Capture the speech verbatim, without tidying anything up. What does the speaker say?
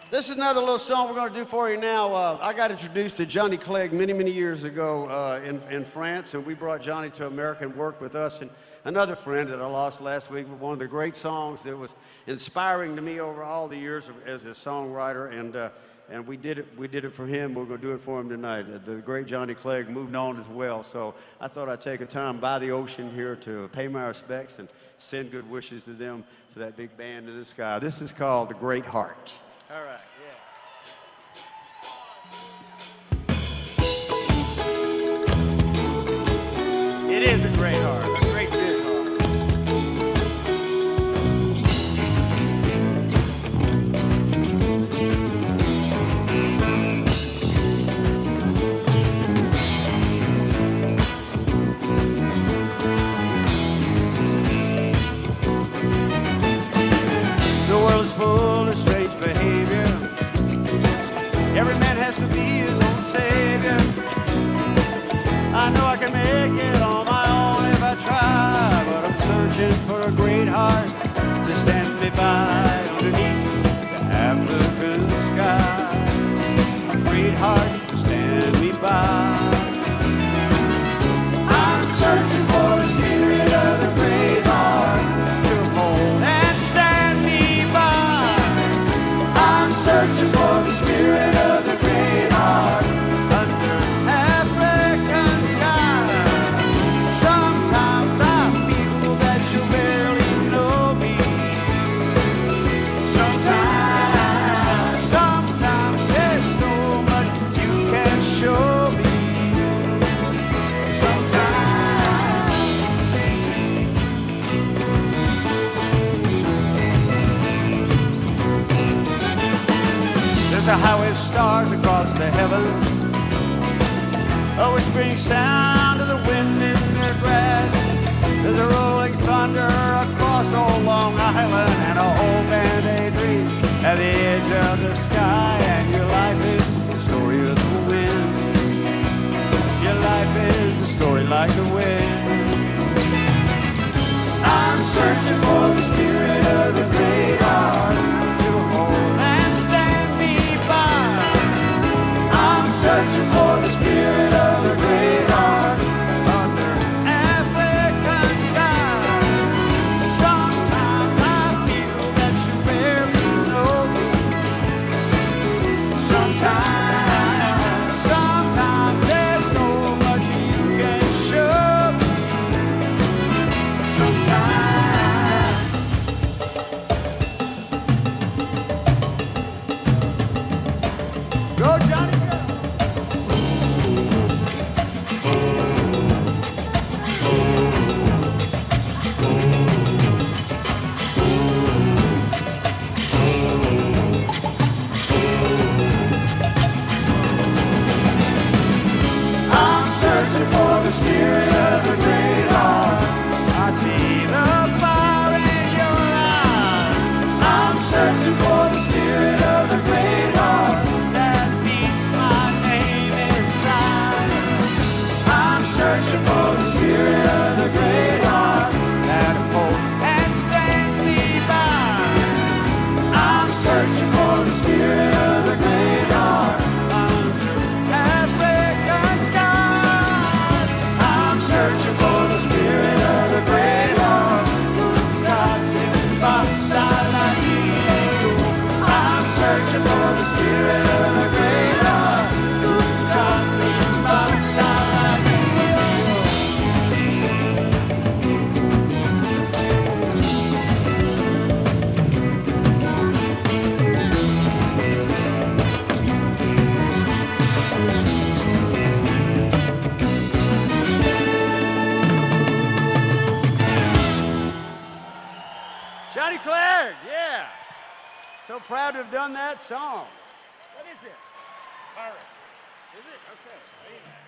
This is another little song we're going to do for you now. Uh, I got introduced to Johnny Clegg many, many years ago uh, in, in France, and we brought Johnny to America and worked with us. And another friend that I lost last week, one of the great songs that was inspiring to me over all the years of, as a songwriter, and uh, and we did it. We did it for him. We're going to do it for him tonight. Uh, the great Johnny Clegg moved on as well, so I thought I'd take a time by the ocean here to pay my respects and send good wishes to them, to that big band in the sky. This is called The Great Heart. All right, yeah. It is a great heart, a great big heart. The world is full of strange behavior. Every man has to be his own savior. I know I can make it on my own if I try, but I'm searching for a great heart to stand me by underneath the African sky. A great heart to stand me by. I'm searching for the spirit of the great heart to hold and stand me by. I'm searching for the spirit of the great heart under African sky. Sometimes I feel that you barely know me. Sometimes, sometimes there's so much you can show me. There's a highway of stars across the heavens, a whispering sound of the wind in their grass. There's a rolling thunder across old Long Island, and a whole band daydream at the edge of the sky. And your life is the story of the wind. Your life is a story like the wind. I'm searching for the spirit of the great heart to hold and stand me by. I'm searching for the spirit of the great heart under African sky. Sometimes I feel that you barely know me. Sometimes, sometimes there's so much you can show me. Sometimes. Go, Johnny, go. I'm searching for the spirit of the great heart. I see the fire in your eyes. I'm searching for the spirit of the great heart that beats my name inside. I'm searching for the spirit of the great heart that holds and stands me by. I'm searching for the spirit of the great heart under African sky. I'm searching for the spirit of the great heart. I'm searching for the spirit of the great heart. Johnny Clegg, yeah. So proud to have done that song. What is it? Pirate. Is it? Okay.